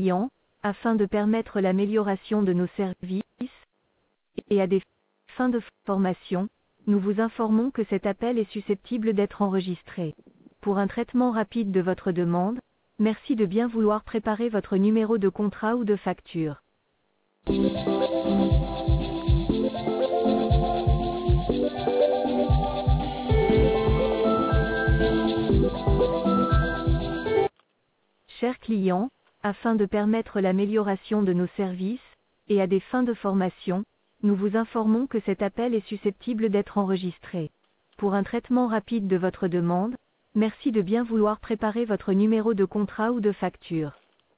clients, afin de permettre l'amélioration de nos services et à des fins de formation, nous vous informons que cet appel est susceptible d'être enregistré. Pour un traitement rapide de votre demande, merci de bien vouloir préparer votre numéro de contrat ou de facture. Chers clients, afin de permettre l'amélioration de nos services et à des fins de formation, nous vous informons que cet appel est susceptible d'être enregistré. Pour un traitement rapide de votre demande, merci de bien vouloir préparer votre numéro de contrat ou de facture.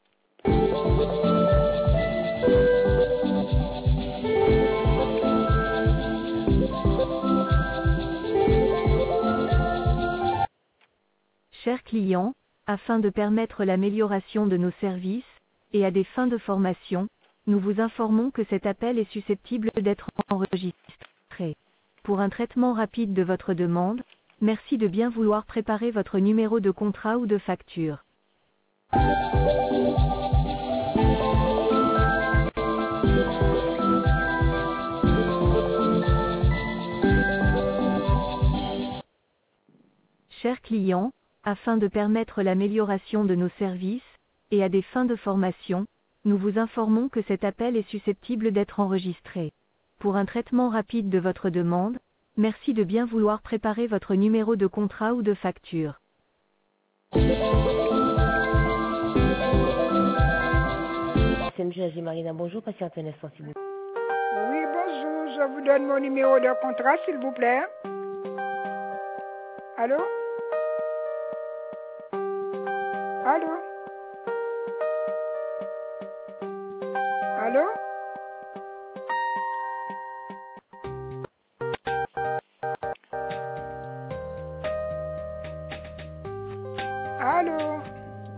Chers clients, afin de permettre l'amélioration de nos services et à des fins de formation, nous vous informons que cet appel est susceptible d'être enregistré. Pour un traitement rapide de votre demande, merci de bien vouloir préparer votre numéro de contrat ou de facture. Chers clients, afin de permettre l'amélioration de nos services et à des fins de formation, nous vous informons que cet appel est susceptible d'être enregistré. Pour un traitement rapide de votre demande, merci de bien vouloir préparer votre numéro de contrat ou de facture. SMG Marina, bonjour, patientez un instant s'il vous plaît. Oui, bonjour, je vous donne mon numéro de contrat, s'il vous plaît. Allô? Allô? Allô? Allô?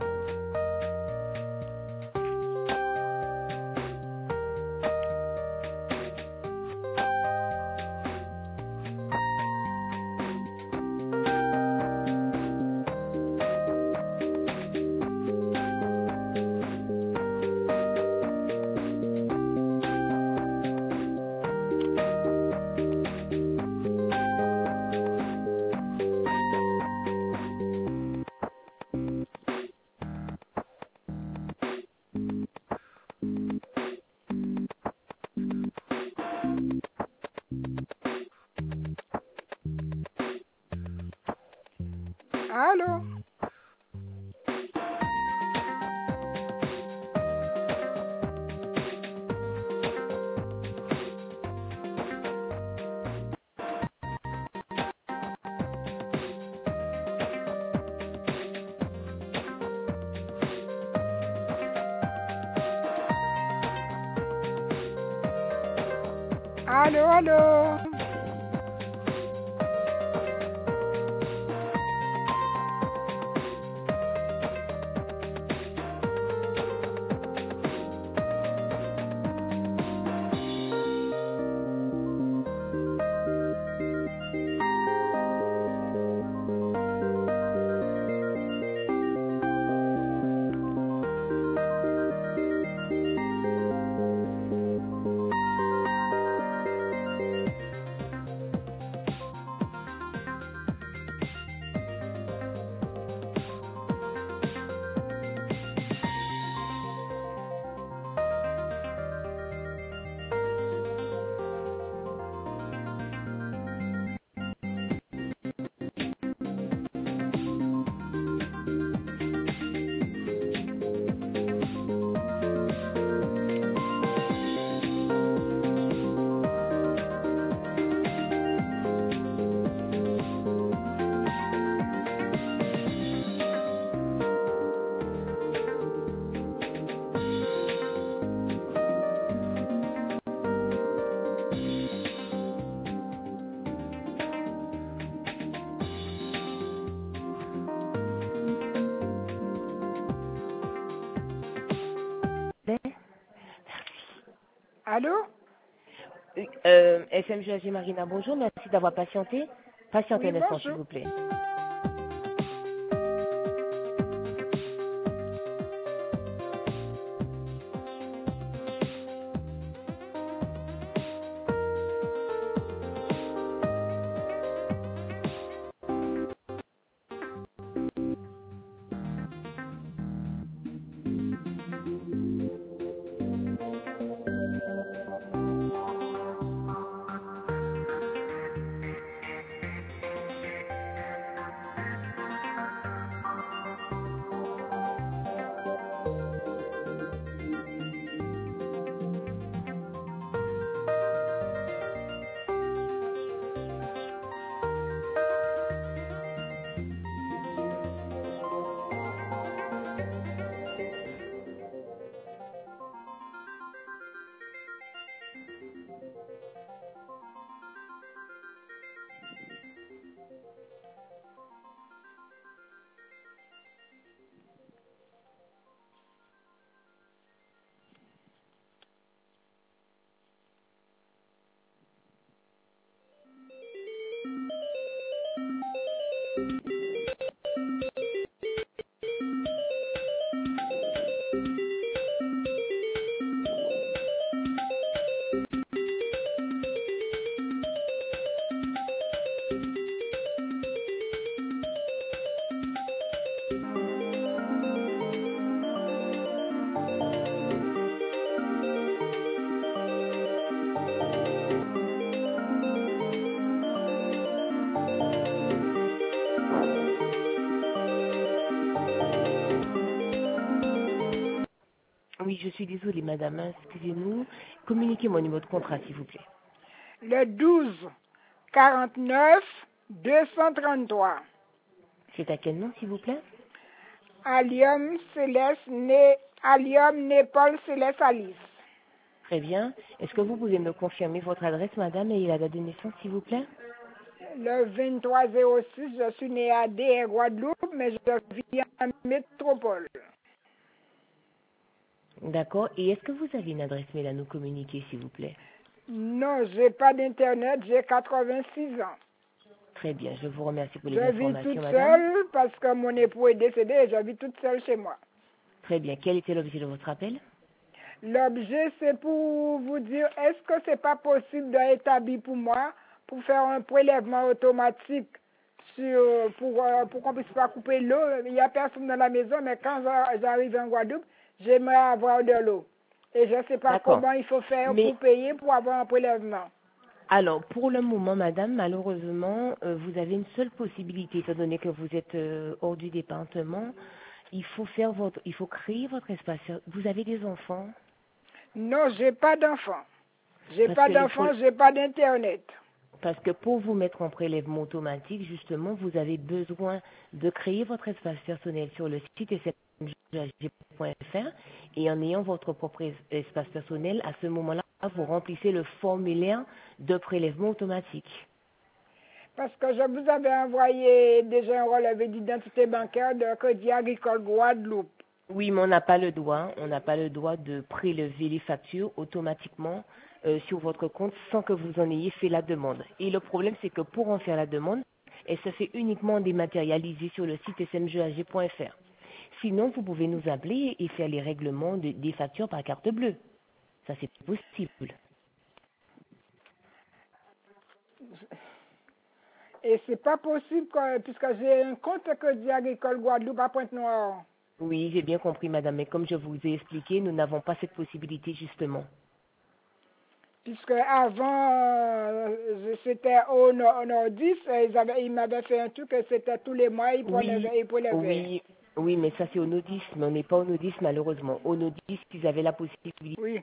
Allô? Allô, allô? Allô? SMG Marina, bonjour, merci d'avoir patienté. Patientez un instant s'il vous plaît. Oui, je suis désolée, madame. Excusez-nous. Communiquez mon numéro de contrat, s'il vous plaît. Le 12 49 233. C'est à quel nom, s'il vous plaît? Allium Céleste Allium Népal Céleste Alice. Très bien. Est-ce que vous pouvez me confirmer votre adresse, madame, et la date de naissance, s'il vous plaît? Le 2306, je suis née à DR Guadeloupe, mais je vis en métropole. D'accord. Et est-ce que vous avez une adresse mail à nous communiquer, s'il vous plaît? Non, j'ai pas d'internet, j'ai 86 ans. Très bien. Je vous remercie pour les Je vis informations, toute madame. seule parce que mon époux est décédé et je vis toute seule chez moi. Très bien. Quel était l'objet de votre appel? L'objet, c'est pour vous dire, est-ce que c'est pas possible d'établir pour moi, pour faire un prélèvement automatique pour qu'on puisse pas couper l'eau. Il n'y a personne dans la maison, mais quand j'arrive en Guadeloupe, j'aimerais avoir de l'eau. Et je ne sais pas D'accord. comment il faut faire Mais pour payer pour avoir un prélèvement. alors, pour le moment, madame, malheureusement, vous avez une seule possibilité, étant donné que vous êtes hors du département. Il faut créer votre espace. Vous avez des enfants? Non, j'ai pas d'enfant. J'ai Parce pas que d'enfant, j'ai pas d'internet. parce que pour vous mettre en prélèvement automatique, justement, vous avez besoin de créer votre espace personnel sur le site smjag.fr et en ayant votre propre espace personnel, à ce moment-là, vous remplissez le formulaire de prélèvement automatique. Parce que je vous avais envoyé déjà un relevé d'identité bancaire de Crédit Agricole Guadeloupe. Oui, mais on n'a pas le droit de prélever les factures automatiquement sur votre compte sans que vous en ayez fait la demande. Et le problème, c'est que pour en faire la demande, elle se fait uniquement dématérialisée sur le site smjag.fr. Sinon, vous pouvez nous appeler et faire les règlements des factures par carte bleue. Ça, c'est possible. Et c'est pas possible puisque j'ai un compte Crédit Agricole Guadeloupe à Pointe-Noire. Oui, j'ai bien compris, madame, mais comme je vous ai expliqué, nous n'avons pas cette possibilité, justement. Puisque avant, c'était au Nordis, ils m'avaient fait un truc et c'était tous les mois, ils Oui, prélevaient. oui, oui, mais ça c'est au nodisme. On n'est pas au nodisme malheureusement. Au nodisme, ils avaient la possibilité, Oui.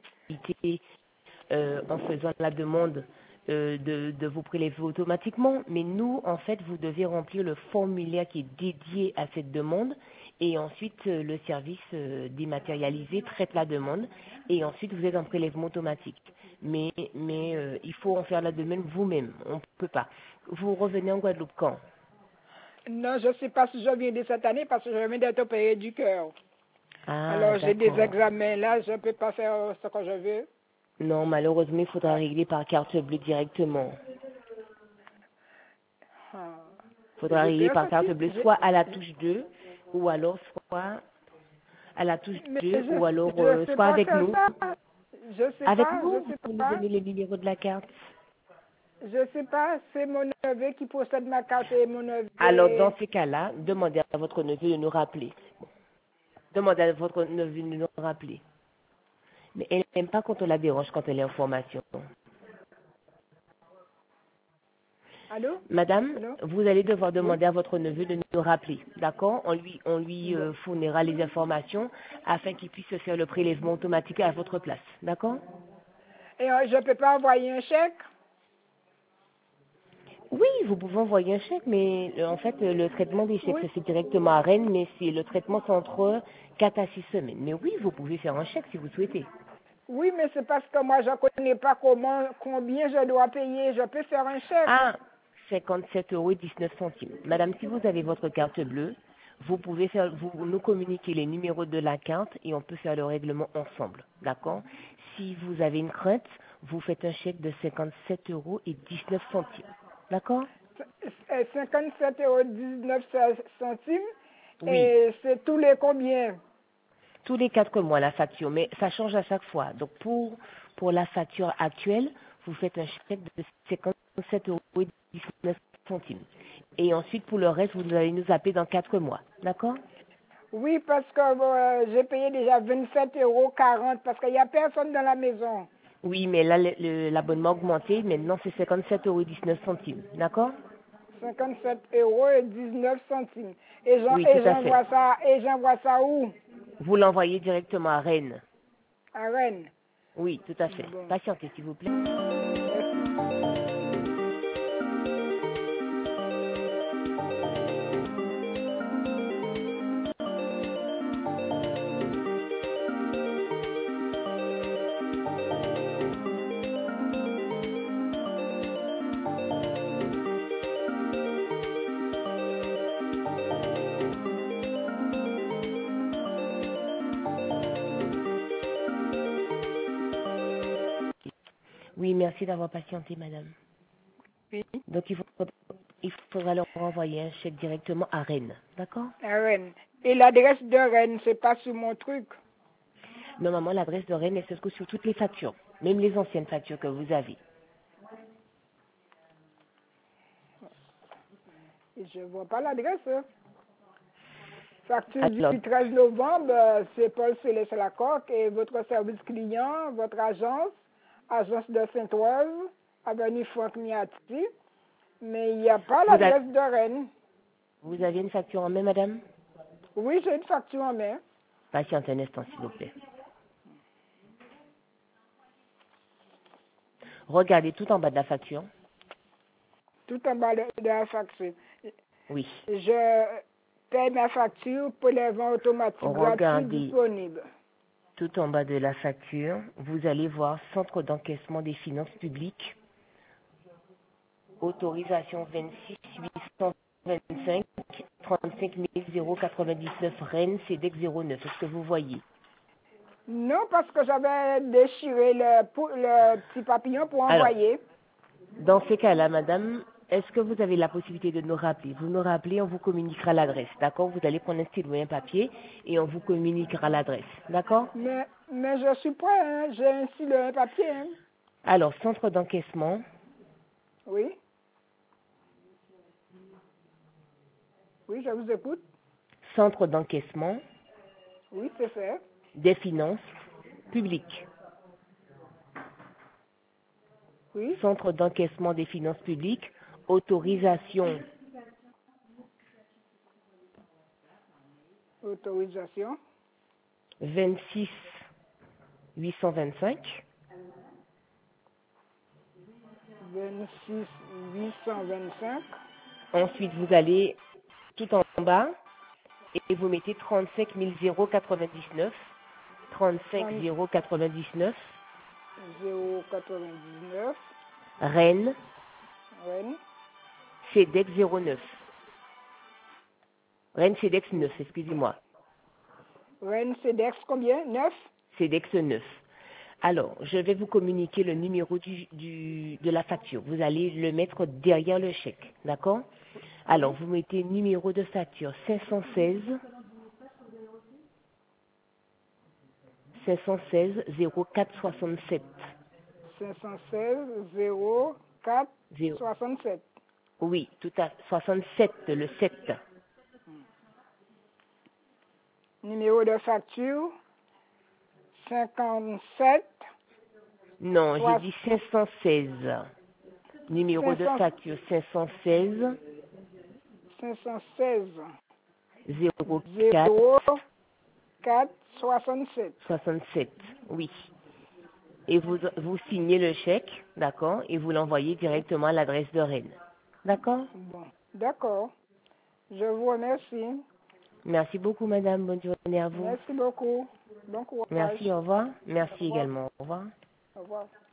en faisant la demande, de vous prélever automatiquement. Mais nous, en fait, vous devez remplir le formulaire qui est dédié à cette demande. Et ensuite, le service dématérialisé traite la demande. Et ensuite, vous êtes en prélèvement automatique. Mais il faut en faire la demande vous-même. On ne peut pas. Vous revenez en Guadeloupe quand? Non, je ne sais pas si je viens de cette année parce que je viens d'être opéré du cœur. Ah, Alors j'ai des d'accord. examens là, je ne peux pas faire ce que je veux. Non, malheureusement, il faudra régler par carte bleue directement. Ah. Il faudra J'ai régler par carte persisté. bleue, soit à la touche 2, ou alors soit à la touche Mais 2, je ou alors ne sais soit pas avec faire nous. ça. Je sais Avec pas, nous, je vous sais pouvez nous pas. donner le numéro de la carte. Je sais pas, c'est mon neveu qui possède ma carte et mon neveu. Alors, dans ces cas-là, demandez à votre neveu de nous rappeler. Demandez à votre neveu de nous rappeler. Mais elle n'aime pas quand on la dérange quand elle est en formation. Allô? Madame, Allô? vous allez devoir Oui? demander à votre neveu de nous rappeler, d'accord? On lui Bon. fournira les informations afin qu'il puisse faire le prélèvement automatique à votre place, d'accord? Et je ne peux pas envoyer un chèque? Oui, vous pouvez envoyer un chèque, mais en fait, le traitement des chèques Oui. se fait directement à Rennes, mais c'est le traitement c'est entre 4 à 6 semaines. Mais oui, vous pouvez faire un chèque si vous souhaitez. Oui, mais c'est parce que moi, je ne connais pas combien je dois payer. Je peux faire un chèque. Ah, 57,19 €. Madame, si vous avez votre carte bleue, vous pouvez vous nous communiquer les numéros de la carte et on peut faire le règlement ensemble. D'accord? Si vous avez une crainte, vous faites un chèque de 57,19 €. D'accord? 57,19 €. Oui. Et c'est tous les combien? Tous les 4 mois la facture, mais ça change à chaque fois. Donc pour la facture actuelle, vous faites un chèque de 57,19 €. Et ensuite pour le reste, vous allez nous appeler dans 4 mois. D'accord? Oui, parce que j'ai payé déjà 27,40 € parce qu'il n'y a personne dans la maison. Oui, mais là l'abonnement a augmenté. Maintenant c'est 57,19 €. D'accord? 57,19 €. Oui, tout à fait. Et j'envoie ça où? Vous l'envoyez directement à Rennes. À Rennes. Oui, tout à fait. Bon, Patientez s'il vous plaît. merci. Oui, merci d'avoir patienté, madame. Oui, Donc il faudra leur envoyer un chèque directement à Rennes. D'accord? à Rennes. Et l'adresse de Rennes, c'est pas sur mon truc. Normalement, l'adresse de Rennes est sur toutes les factures, même les anciennes factures que vous avez. Et je vois pas l'adresse. Hein. Facture Alors, du 13 novembre, c'est Paul Céleste Lacoque et votre service client, votre agence, agence de Saint-Oise, avenue Franck Miati. Mais il n'y a pas vous, a- l'adresse de Rennes. vous avez une facture en main, madame? Oui, j'ai une facture en main. Patientez un instant, s'il vous plaît. Regardez tout en bas de la facture. Tout en bas de la facture. Oui. Je paie ma facture pour les ventes automatiques gratuits Regardez disponibles. tout en bas de la facture. Vous allez voir Centre d'encaissement des finances publiques. Autorisation 26 825 35 099 Rennes, CEDEC 09. Est-ce que vous voyez? Non, parce que j'avais déchiré le petit papillon pour Alors, envoyer. dans ces cas-là, madame, est-ce que vous avez la possibilité de nous rappeler? Vous nous rappelez, on vous communiquera l'adresse. D'accord? Vous allez prendre un stylo et un papier et on vous communiquera l'adresse. D'accord? Mais je suis prêt, hein. J'ai ainsi le papier. Hein. Alors, centre d'encaissement, Oui, oui, je vous écoute. centre d'encaissement Oui, c'est fait. des finances publiques. Oui, Centre d'encaissement des finances publiques, autorisation autorisation. 26 825. 26 825. Ensuite, vous allez tout en bas et vous mettez 35 099. 35 30 099. 099. Rennes, Rennes. CEDEC 09. Rennes, CEDEX 9, excusez-moi. Rennes CEDEX combien? 9? CEDEX 9. Alors, je vais vous communiquer le numéro de la facture. Vous allez le mettre derrière le chèque, d'accord? Alors, vous mettez numéro de facture 516 516 0467. 516 04 Zéro- 67. Oui, tout à 67, le 7. Numéro de facture 57 Non, j'ai 3, dit 516. Numéro de 500, facture 516 516 04 04 67. 67. Oui. Et vous signez le chèque, d'accord, et vous l'envoyez directement à l'adresse de Rennes. D'accord? Bon, d'accord. Je vous remercie. Merci beaucoup, madame. Bonne journée à vous. Merci beaucoup. Bon courage. Merci, au revoir. Merci Au revoir. également, au revoir. Au revoir.